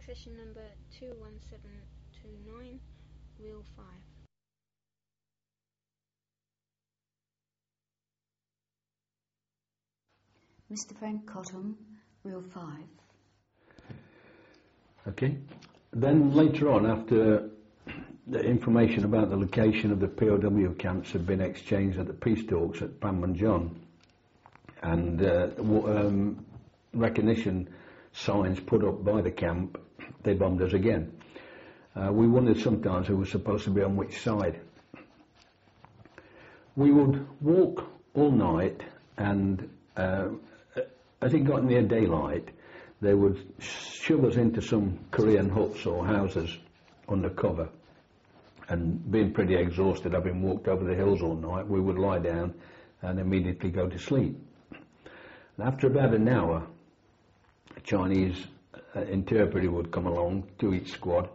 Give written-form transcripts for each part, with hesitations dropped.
Session number 21729, Wheel 5. Mr. Frank Cottam, Reel 5. Okay. Then later on, after the information about the location of the POW camps had been exchanged at the peace talks at Panmunjom, and recognition signs put up by the camp, they bombed us again. We wondered sometimes who was supposed to be on which side. We would walk all night, and as it got near daylight, they would shove us into some Korean huts or houses under cover. And being pretty exhausted, having walked over the hills all night, we would lie down and immediately go to sleep. And after about an hour, a Chinese interpreter would come along to each squad.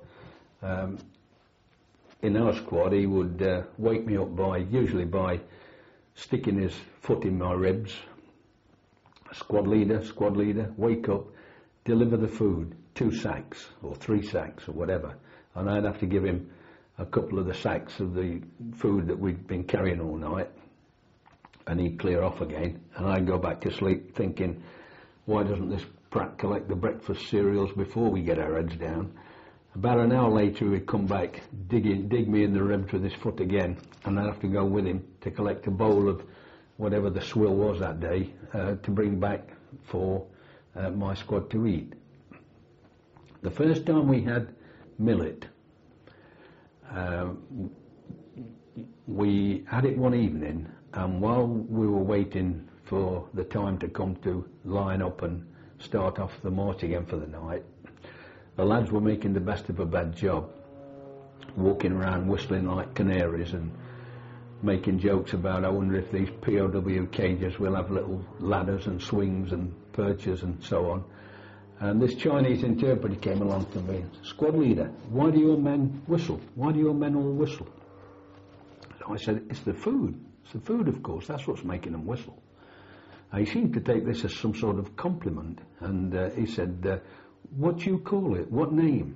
In our squad, he would wake me up usually by sticking his foot in my ribs. Squad leader, wake up, deliver the food, 2 sacks or 3 sacks or whatever. And I'd have to give him a couple of the sacks of the food that we'd been carrying all night, and he'd clear off again, and I'd go back to sleep thinking, why doesn't this prat collect the breakfast cereals before we get our heads down? About an hour later he'd come back, dig me in the ribs with his foot again, and I'd have to go with him to collect a bowl of whatever the swill was that day to bring back for my squad to eat. The first time we had millet, we had it one evening, and while we were waiting for the time to come to line up and start off the march again for the night, the lads were making the best of a bad job, walking around whistling like canaries and making jokes about, I wonder if these POW cages will have little ladders and swings and perches and so on. And this Chinese interpreter came along to me, squad leader, why do your men whistle? Why do your men all whistle? So I said, it's the food. It's the food, of course, that's what's making them whistle. And he seemed to take this as some sort of compliment, and he said, what do you call it? What name?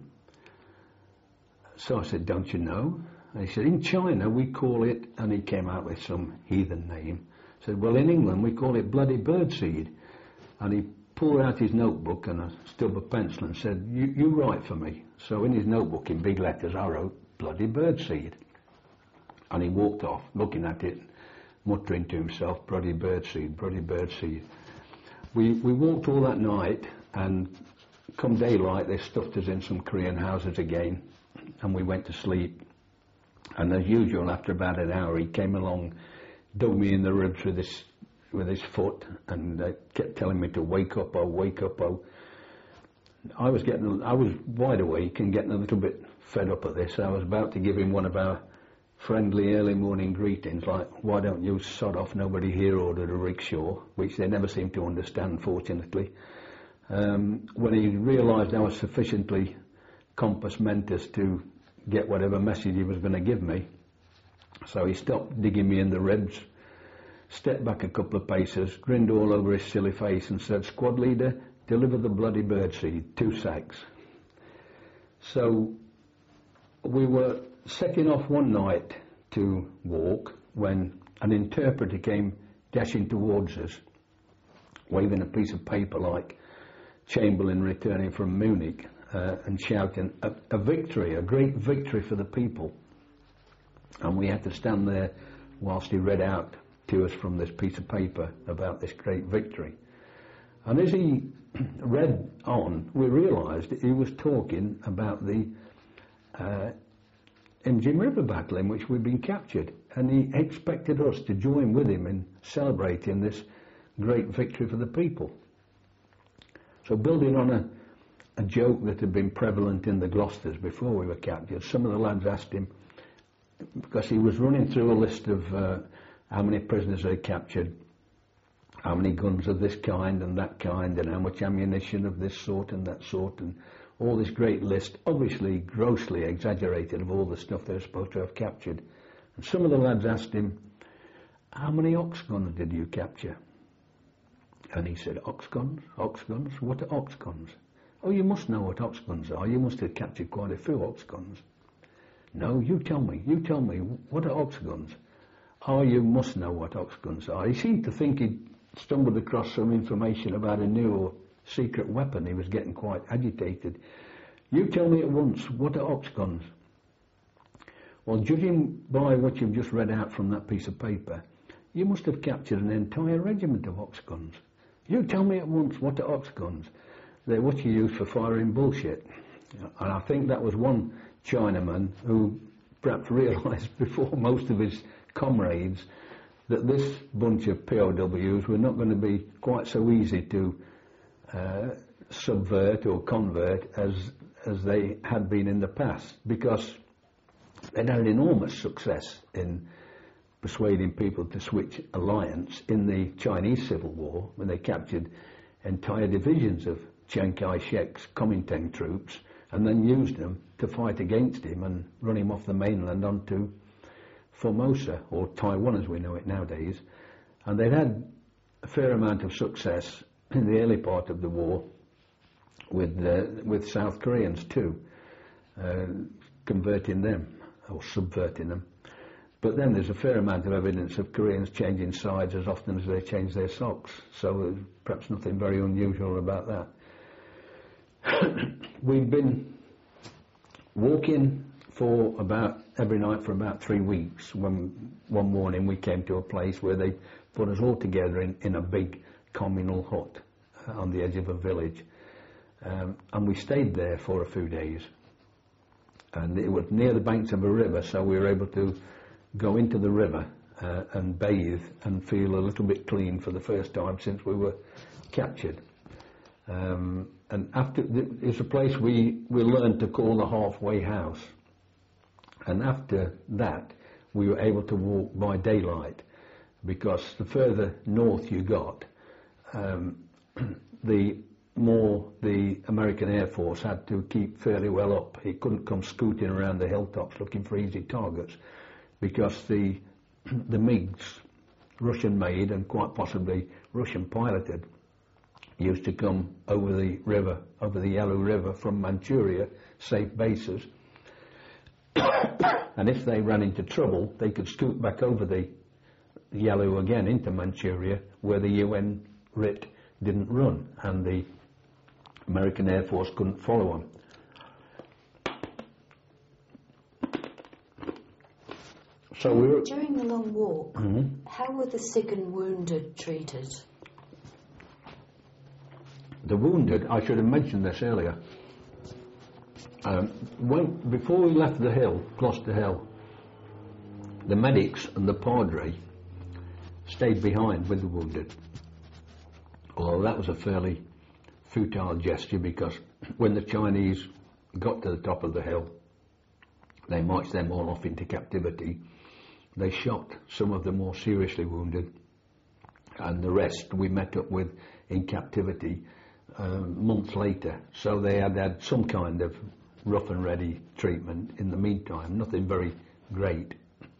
So I said, don't you know? And he said, in China we call it, and he came out with some heathen name. I said, well, in England we call it bloody birdseed. And he pulled out his notebook and a stub of pencil and said, you write for me. So in his notebook in big letters I wrote bloody birdseed. And he walked off looking at it, muttering to himself, bloody birdseed, bloody birdseed. We walked all that night, and come daylight they stuffed us in some Korean houses again, and we went to sleep. And as usual, after about an hour he came along, dug me in the ribs with his foot, and kept telling me to wake up, oh, wake up, oh. I was wide awake and getting a little bit fed up at this. I was about to give him one of our friendly early morning greetings, like, why don't you sod off, nobody here ordered a rickshaw, which they never seem to understand, fortunately. When he realised I was sufficiently compos mentis to get whatever message he was going to give me, so he stopped digging me in the ribs, stepped back a couple of paces, grinned all over his silly face and said, squad leader, deliver the bloody birdseed, 2 sacks. So we were setting off one night to walk when an interpreter came dashing towards us, waving a piece of paper like Chamberlain returning from Munich, and shouting a victory, a great victory for the people. And we had to stand there whilst he read out to us from this piece of paper about this great victory. And as he read on, we realised that he was talking about the Imjin River battle in which we'd been captured, and he expected us to join with him in celebrating this great victory for the people. So building on a joke that had been prevalent in the Gloucesters before we were captured, some of the lads asked him, because he was running through a list of how many prisoners they captured, how many guns of this kind and that kind, and how much ammunition of this sort and that sort, and all this great list, obviously grossly exaggerated, of all the stuff they were supposed to have captured. And some of the lads asked him, how many ox guns did you capture? And he said, ox guns? Ox guns? What are ox guns? Oh, you must know what ox guns are. You must have captured quite a few ox guns. No, you tell me, what are ox guns? Oh, you must know what ox guns are. He seemed to think he'd stumbled across some information about a new or secret weapon. He was getting quite agitated. You tell me at once, what are ox guns? Well, judging by what you've just read out from that piece of paper, you must have captured an entire regiment of ox guns. You tell me at once, what are ox guns? They're what you use for firing bullshit. And I think that was one Chinaman who perhaps realised before most of his comrades that this bunch of POWs were not going to be quite so easy to subvert or convert as they had been in the past, because they'd had an enormous success in persuading people to switch alliance in the Chinese Civil War, when they captured entire divisions of Chiang Kai-shek's Kuomintang troops and then used them to fight against him and run him off the mainland onto Formosa, or Taiwan as we know it nowadays. And they'd had a fair amount of success in the early part of the war with South Koreans too, converting them or subverting them. But then there's a fair amount of evidence of Koreans changing sides as often as they change their socks, so there's perhaps nothing very unusual about that. We've been walking for every night for about 3 weeks, when one morning we came to a place where they put us all together in a big communal hut on the edge of a village, and we stayed there for a few days. And it was near the banks of a river, so we were able to go into the river and bathe and feel a little bit clean for the first time since we were captured. And after, it's a place we learned to call the halfway house. And after that, we were able to walk by daylight, because the further north you got, the more the American Air Force had to keep fairly well up. It couldn't come scooting around the hilltops looking for easy targets, because the MiGs, Russian-made and quite possibly Russian-piloted, used to come over the river, over the Yalu River from Manchuria, safe bases. And if they ran into trouble, they could scoot back over the Yalu again into Manchuria, where the UN RIT didn't run, and the American Air Force couldn't follow them. So we were during the long walk, how were the sick and wounded treated? The wounded, I should have mentioned this earlier. Before we left the hill, Gloucester Hill, the medics and the padre stayed behind with the wounded. Although that was a fairly futile gesture, because when the Chinese got to the top of the hill, they marched them all off into captivity. They shot some of the more seriously wounded, and the rest we met up with in captivity months later. So they had some kind of rough and ready treatment in the meantime, nothing very great.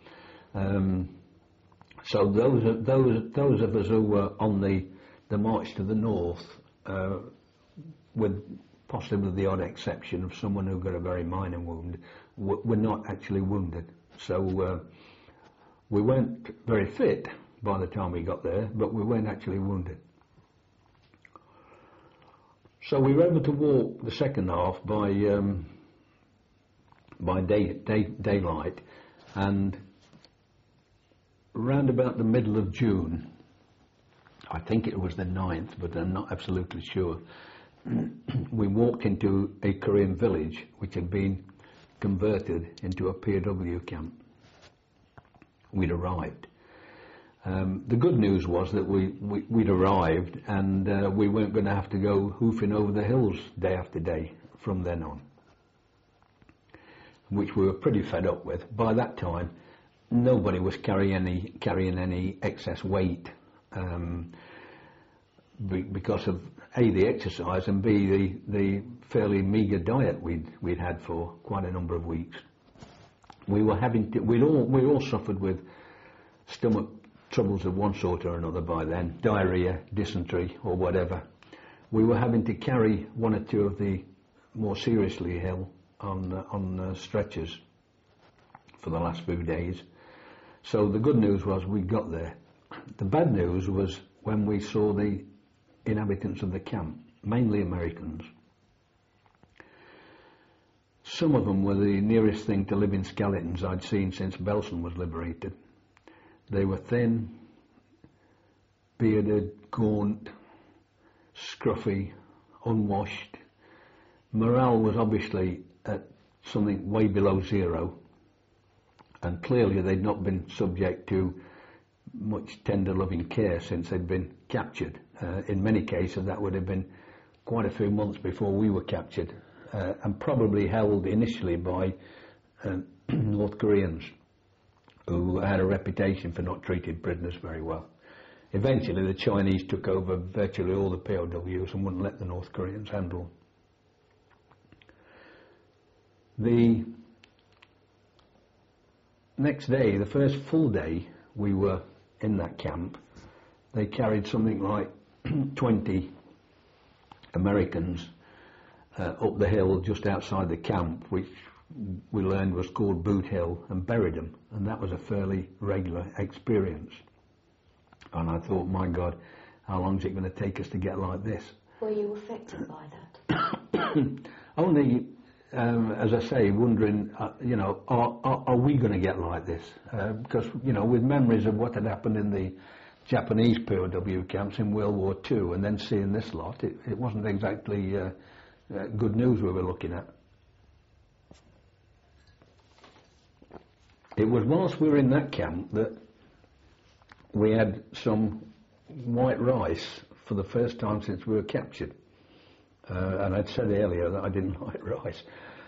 So those of us who were on the march to the north, with possibly the odd exception of someone who got a very minor wound, were not actually wounded. So we weren't very fit by the time we got there, but we weren't actually wounded. So we were able to walk the second half by daylight, and round about the middle of June, I think it was the 9th, but I'm not absolutely sure, we walked into a Korean village which had been converted into a POW camp. We'd arrived. The good news was that we'd arrived, and we weren't going to have to go hoofing over the hills day after day from then on, which we were pretty fed up with. By that time, nobody was carrying any excess weight, because of A, the exercise, and B, the fairly meagre diet we'd had for quite a number of weeks. We all suffered with stomach troubles of one sort or another by then, diarrhea, dysentery or whatever. we were having to carry one or two of the more seriously ill on stretchers for the last few days. So the good news was we got there. The bad news was when we saw the inhabitants of the camp, mainly Americans. Some of them were the nearest thing to living skeletons I'd seen since Belsen was liberated. They were thin, bearded, gaunt, scruffy, unwashed. Morale was obviously at something way below zero, and clearly they'd not been subject to much tender loving care since they'd been captured. In many cases that would have been quite a few months before we were captured, and probably held initially by North Koreans who had a reputation for not treating prisoners very well. Eventually the Chinese took over virtually all the POWs and wouldn't let the North Koreans handle them. The next day, the first full day we were in that camp, they carried something like 20 Americans up the hill just outside the camp, which we learned was called Boot Hill, and buried them, and that was a fairly regular experience. And I thought, my God, how long is it going to take us to get like this? Were you affected by that? Only, as I say, wondering, are we going to get like this? Because, with memories of what had happened in the Japanese POW camps in World War II, and then seeing this lot, it wasn't exactly good news we were looking at. It was whilst we were in that camp that we had some white rice for the first time since we were captured. And I'd said earlier that I didn't like rice.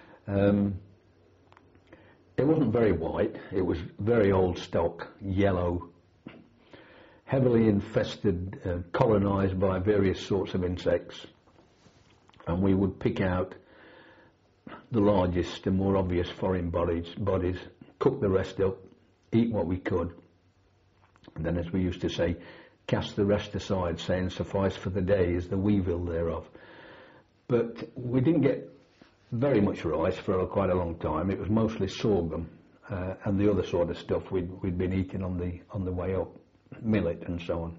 It wasn't very white, it was very old stock, yellow, heavily infested, colonised by various sorts of insects. And we would pick out the largest and more obvious foreign bodies, cook the rest up, eat what we could, and then, as we used to say, cast the rest aside, saying suffice for the day is the weevil thereof. But we didn't get very much rice for quite a long time. It was mostly sorghum and the other sort of stuff we'd been eating on the way up, millet and so on.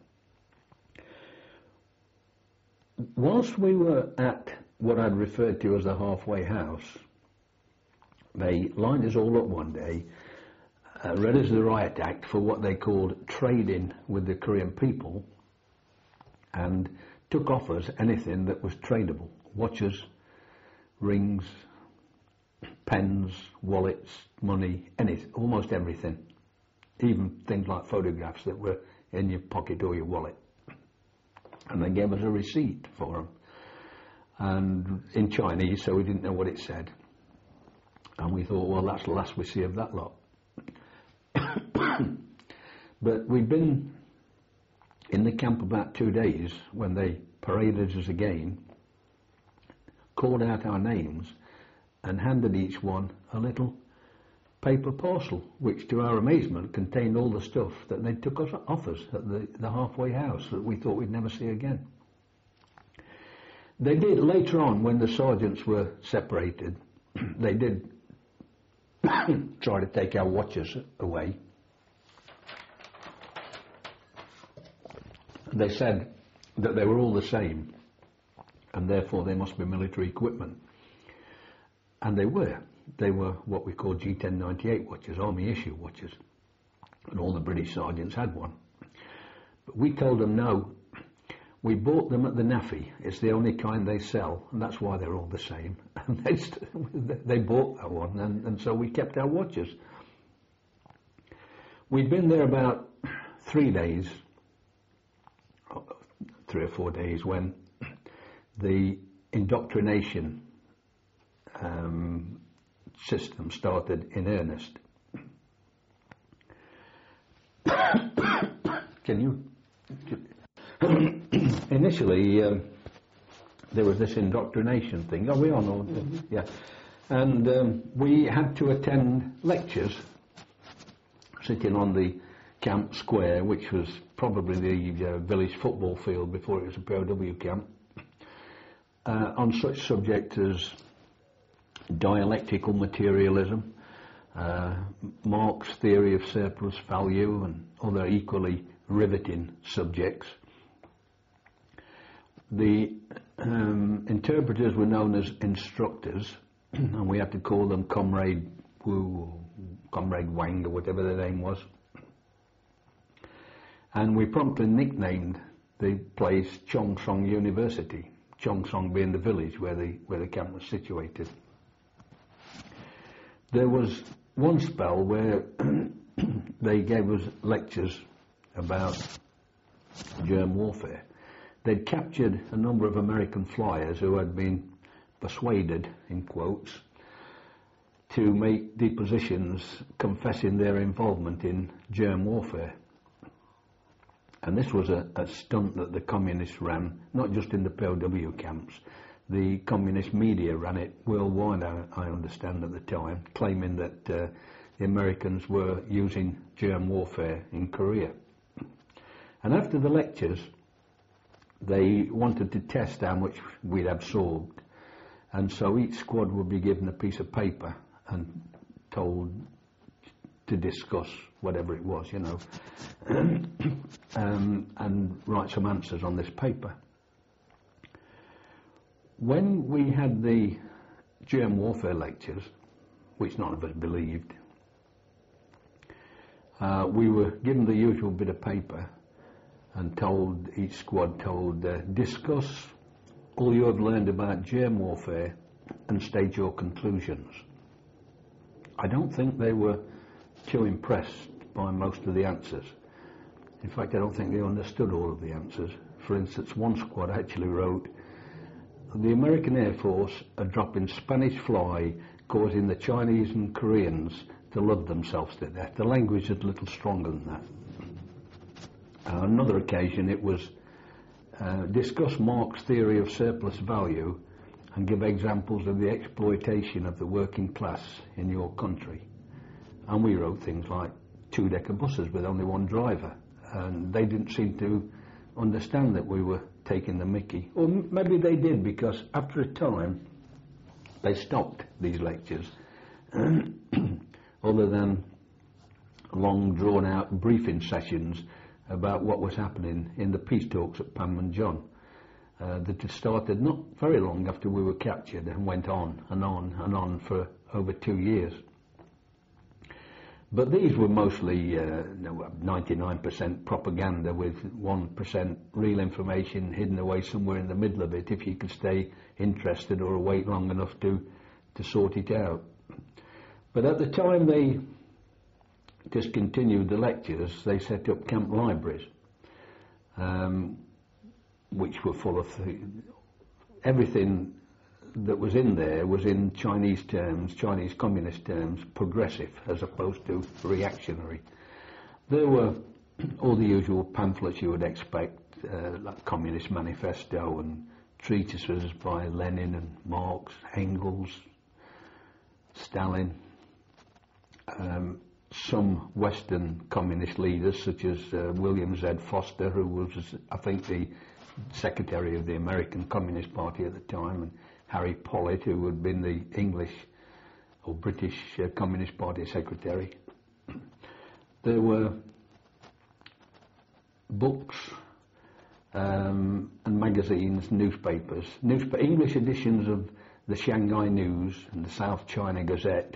Whilst we were at what I'd referred to as the halfway house, they lined us all up one day, read us the riot act for what they called trading with the Korean people, and took off us anything that was tradable: watches, rings, pens, wallets, money, almost everything, even things like photographs that were in your pocket or your wallet. And they gave us a receipt for them, and in Chinese, so we didn't know what it said. And we thought, well, that's the last we see of that lot. But we'd been in the camp about 2 days when they paraded us again, called out our names, and handed each one a little paper parcel, which to our amazement contained all the stuff that they took off us at the halfway house that we thought we'd never see again. They did later on, when the sergeants were separated, they did try to take our watches away. They said that they were all the same, and therefore they must be military equipment. And they were. They were what we call G1098 watches, Army issue watches, and all the British sergeants had one. But we told them no, we bought them at the NAFI, it's the only kind they sell, and that's why they're all the same. And they bought that one, and so we kept our watches. We'd been there about 3 days, 3 or 4 days, when the indoctrination system started in earnest. Initially, there was this indoctrination thing. Are we on? Mm-hmm. Yeah. And we had to attend lectures sitting on the camp square, which was probably the village football field before it was a POW camp. on such subjects as dialectical materialism, Marx' theory of surplus value, and other equally riveting subjects. The interpreters were known as instructors, and we had to call them Comrade Wu, or Comrade Wang, or whatever their name was. And we promptly nicknamed the place Chongsong University, Chongsong being the village where the camp was situated. There was one spell where they gave us lectures about germ warfare. They'd captured a number of American flyers who had been persuaded, in quotes, to make depositions confessing their involvement in germ warfare. And this was a stunt that the communists ran, not just in the POW camps. The communist media ran it worldwide, I understand, at the time, claiming that the Americans were using germ warfare in Korea. And after the lectures, they wanted to test how much we'd absorbed. And so each squad would be given a piece of paper and told to discuss whatever it was, you know, and write some answers on this paper. When we had the germ warfare lectures, which none of us believed, we were given the usual bit of paper and told, each squad told, discuss all you have learned about germ warfare and state your conclusions. I don't think they were too impressed by most of the answers. In fact, I don't think they understood all of the answers. For instance, one squad actually wrote, the American Air Force are dropping Spanish fly, causing the Chinese and Koreans to love themselves to death. The language is a little stronger than that. On another occasion, it was discuss Marx' theory of surplus value and give examples of the exploitation of the working class in your country. And we wrote things like two-decker buses with only one driver, and they didn't seem to understand that we were taking the mickey. Or maybe they did, because after a time they stopped these lectures, other than long drawn-out briefing sessions about what was happening in the peace talks at Panmunjom. That had started not very long after we were captured and went on and on and on for over 2 years. But these were mostly 99% propaganda with 1% real information hidden away somewhere in the middle of it if you could stay interested or wait long enough to sort it out. But at the time they discontinued the lectures, they set up camp libraries, which were full of everything that was in there was in Chinese terms, Chinese communist terms, progressive as opposed to reactionary. There were all the usual pamphlets you would expect, like Communist Manifesto and treatises by Lenin and Marx, Engels, Stalin, some Western communist leaders such as William Z. Foster, who was, I think, the secretary of the American Communist Party at the time, and Harry Pollitt, who had been the English or British Communist Party secretary. There were books and magazines, newspapers, English editions of the Shanghai News and the South China Gazette,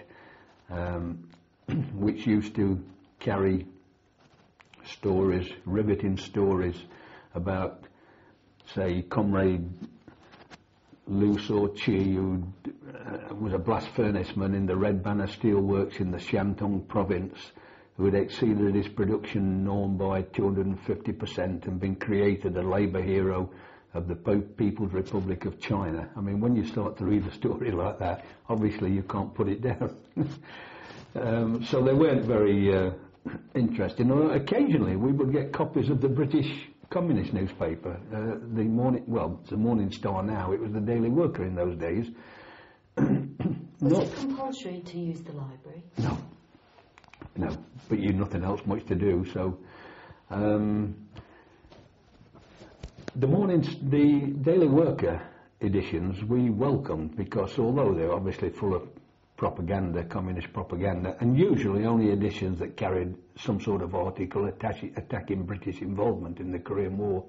which used to carry stories, riveting stories about, say, Comrade Liu Shaoqi, who was a blast furnaceman in the Red Banner Steelworks in the Shantung province, who had exceeded his production norm by 250% and been created a labour hero of the People's Republic of China. I mean, when you start to read a story like that, obviously you can't put it down. So they weren't very interesting. Occasionally we would get copies of the British Communist newspaper, the Morning Star now. It was the Daily Worker in those days. Was it compulsory to use the library? No, but you'd nothing else much to do. So the Daily Worker editions we welcomed, because although they're obviously full of propaganda, communist propaganda, and usually only editions that carried some sort of article attacking British involvement in the Korean War,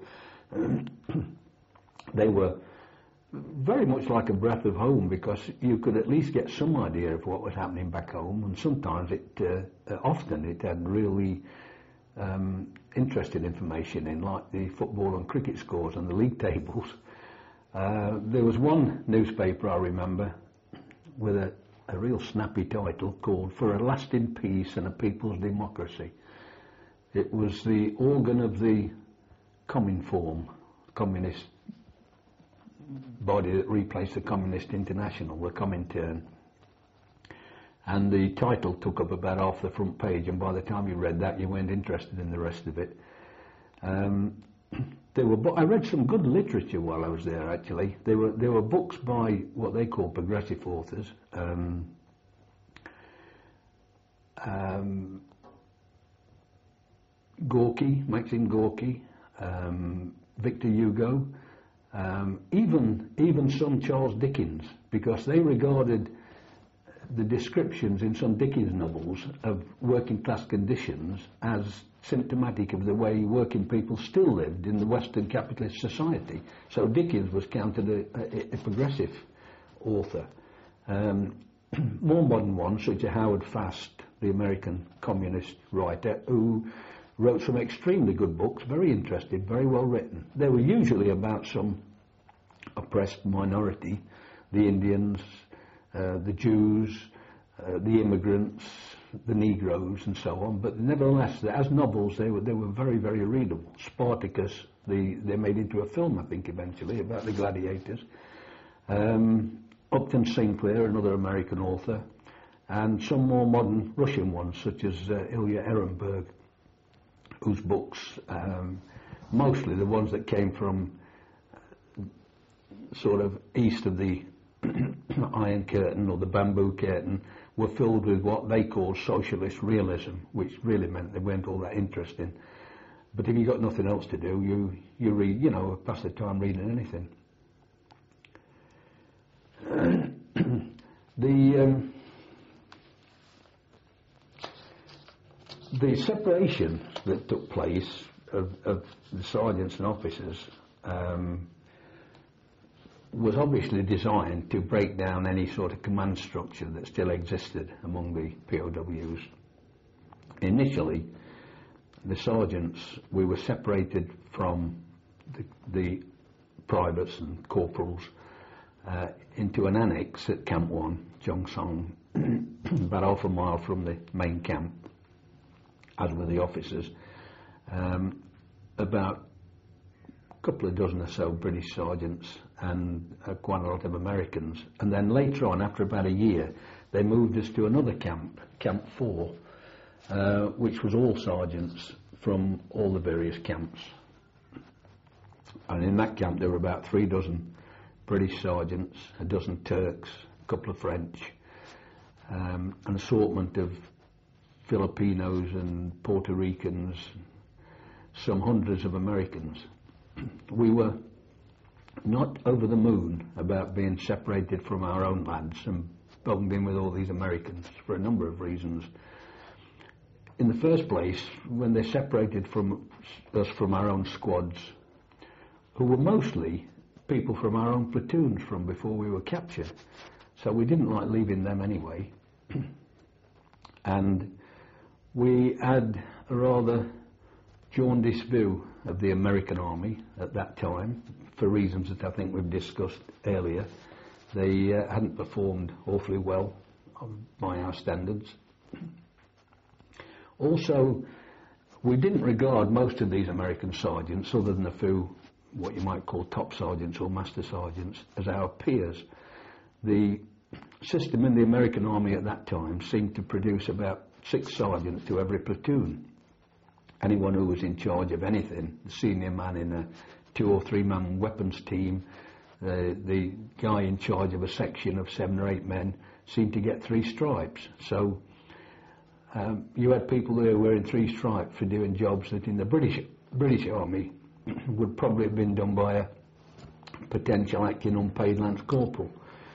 they were very much like a breath of home, because you could at least get some idea of what was happening back home, and sometimes often it had really interesting information in, like the football and cricket scores and the league tables. There was one newspaper I remember with a real snappy title called "For a Lasting Peace and a People's Democracy." It was the organ of the Cominform, communist body that replaced the Communist International, the Comintern. And the title took up about half the front page, and by the time you read that, you weren't interested in the rest of it. I read some good literature while I was there, actually. There were books by what they call progressive authors. Gorky, Maxim Gorky, Victor Hugo, even some Charles Dickens, because they regarded the descriptions in some Dickens novels of working class conditions as symptomatic of the way working people still lived in the Western capitalist society. So Dickens was counted a progressive author. More modern ones, such as Howard Fast, the American communist writer, who wrote some extremely good books, very interesting, very well written. They were usually about some oppressed minority, the Indians, the Jews, the immigrants, the Negroes, and so on. But nevertheless, as novels, they were very, very readable. Spartacus, they made into a film, I think, eventually, about the gladiators. Upton Sinclair, another American author, and some more modern Russian ones, such as Ilya Ehrenberg, whose books, mostly the ones that came from sort of east of the Iron Curtain or the Bamboo Curtain, were filled with what they called socialist realism, which really meant they weren't all that interesting. But if you got nothing else to do, you read, pass the time reading anything. The separation that took place of the sergeants and officers was obviously designed to break down any sort of command structure that still existed among the POWs. Initially, the sergeants, we were separated from the privates and corporals into an annex at Camp 1, Jongsong, about half a mile from the main camp, as were the officers. About a couple of dozen or so British sergeants and quite a lot of Americans. And then later on, after about a year, they moved us to another camp, Camp 4, which was all sergeants from all the various camps. And in that camp there were about 3 dozen British sergeants, a dozen Turks, a couple of French, an assortment of Filipinos and Puerto Ricans, some hundreds of Americans. We were not over the moon about being separated from our own lads and bunged in with all these Americans for a number of reasons. In the first place, when they separated us from our own squads, who were mostly people from our own platoons from before we were captured, so we didn't like leaving them anyway. And we had a rather jaundiced view of the American Army at that time, for reasons that I think we've discussed earlier. They hadn't performed awfully well by our standards. Also, we didn't regard most of these American sergeants, other than a few what you might call top sergeants or master sergeants, as our peers. The system in the American Army at that time seemed to produce about 6 sergeants to every platoon. Anyone who was in charge of anything, the senior man in a 2 or 3 man weapons team, the guy in charge of a section of 7 or 8 men, seemed to get 3 stripes. So you had people there wearing 3 stripes for doing jobs that in the British Army would probably have been done by a potential acting unpaid Lance Corporal.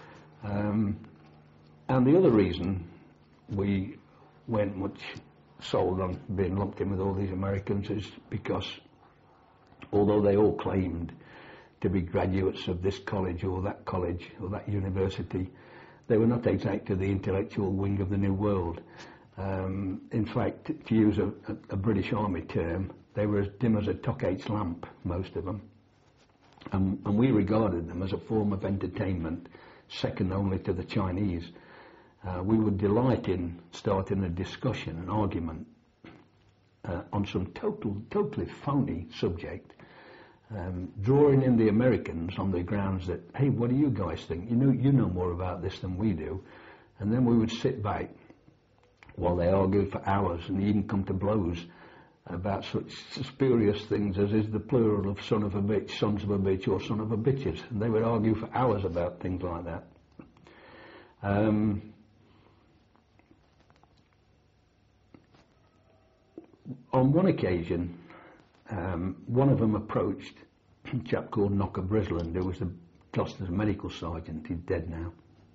And the other reason we weren't much sold on being lumped in with all these Americans is because although they all claimed to be graduates of this college or that university, they were not exactly the intellectual wing of the New World. In fact, to use a British Army term, they were as dim as a Tokate's lamp, most of them. And we regarded them as a form of entertainment, second only to the Chinese. We would delight in starting a discussion, an argument, on some totally phony subject, drawing in the Americans on the grounds that, hey, what do you guys think? You know more about this than we do. And then we would sit back while they argued for hours and even come to blows about such spurious things as is the plural of son of a bitch, sons of a bitch, or son of a bitches. And they would argue for hours about things like that. On one occasion, one of them approached a chap called Knocker Brisland, who was the Gloucester's medical sergeant. He's dead now.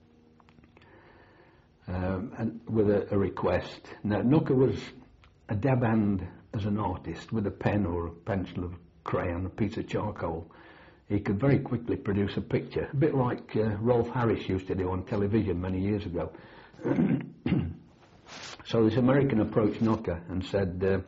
And with a request. Now, Knocker was a dab hand as an artist with a pen or a pencil of crayon, a piece of charcoal. He could very quickly produce a picture, a bit like Rolf Harris used to do on television many years ago. So this American approached Knocker and said,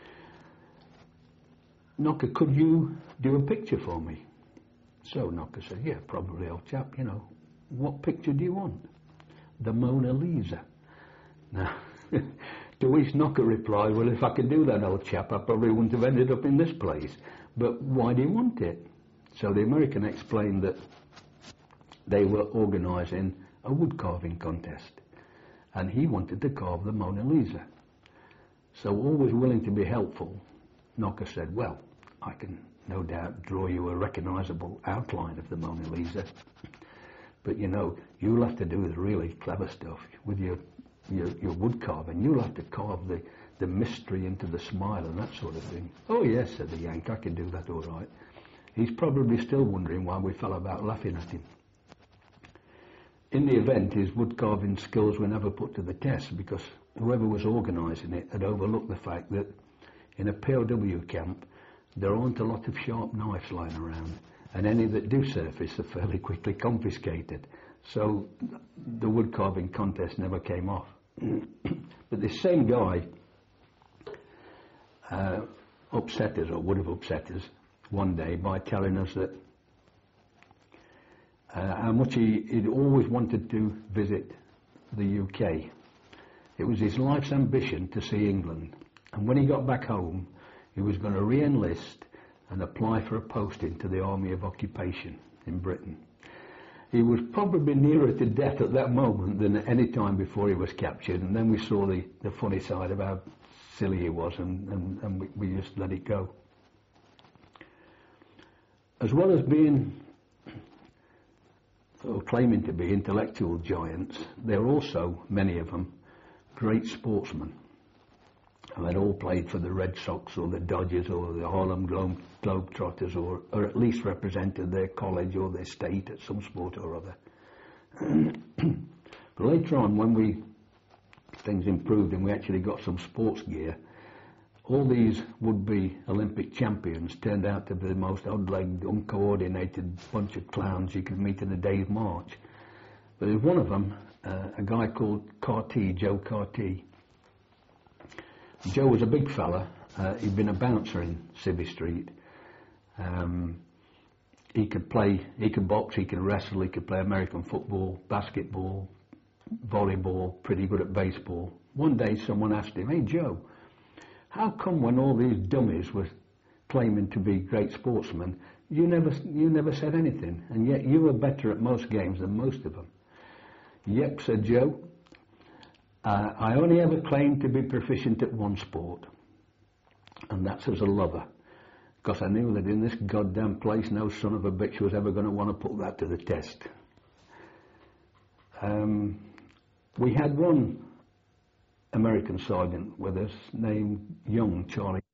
Knocker, could you do a picture for me? So Knocker said, yeah, probably, old chap, what picture do you want? The Mona Lisa. Now, to which Knocker replied, well, if I could do that, old chap, I probably wouldn't have ended up in this place. But why do you want it? So the American explained that they were organising a wood carving contest, and he wanted to carve the Mona Lisa. So always willing to be helpful, Knocker said, well, I can no doubt draw you a recognisable outline of the Mona Lisa, but you'll have to do the really clever stuff with your wood carving. You'll have to carve the mystery into the smile and that sort of thing. Oh yes, said the Yank, I can do that all right. He's probably still wondering why we fell about laughing at him. In the event, his wood carving skills were never put to the test because whoever was organising it had overlooked the fact that in a POW camp there aren't a lot of sharp knives lying around, and any that do surface are fairly quickly confiscated. So the wood carving contest never came off. But this same guy upset us, or would have upset us, one day by telling us that how much he'd always wanted to visit the UK. It was his life's ambition to see England, and when he got back home he was going to re-enlist and apply for a posting to the Army of Occupation in Britain. He was probably nearer to death at that moment than at any time before he was captured, and then we saw the funny side of how silly he was, and we just let it go. As well as being, or claiming to be, intellectual giants, they're also, many of them, great sportsmen. And they'd all played for the Red Sox or the Dodgers or the Harlem Globetrotters, or at least represented their college or their state at some sport or other. But later on, when things improved and we actually got some sports gear, all these would-be Olympic champions turned out to be the most odd-legged, uncoordinated bunch of clowns you could meet in a day's march. But there's one of them, a guy called Carty, Joe Carty. Joe was a big fella. He'd been a bouncer in Civvy Street. He could box, he could wrestle, he could play American football, basketball, volleyball, pretty good at baseball. One day someone asked him, hey Joe, how come when all these dummies were claiming to be great sportsmen, you never said anything, and yet you were better at most games than most of them? Yep, said Joe. I only ever claimed to be proficient at one sport, and that's as a lover, because I knew that in this goddamn place no son of a bitch was ever going to want to put that to the test. We had one American sergeant with us named Young, Charlie